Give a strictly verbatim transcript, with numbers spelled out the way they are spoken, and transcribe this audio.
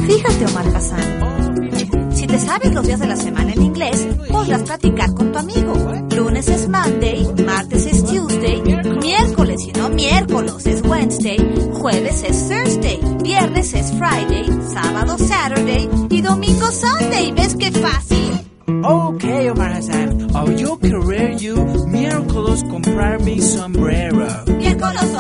Fíjate, Omar Hassan, si te sabes los días de la semana en inglés, podrás platicar con tu amigo. Lunes es Monday, martes es Tuesday, miércoles y no miércoles es Wednesday, jueves es Thursday, viernes es Friday, sábado Saturday y domingo Sunday. ¿Ves qué fácil? Okay, Omar Hassan, oh, yo querer you miércoles comprar mi sombrero. Miércoles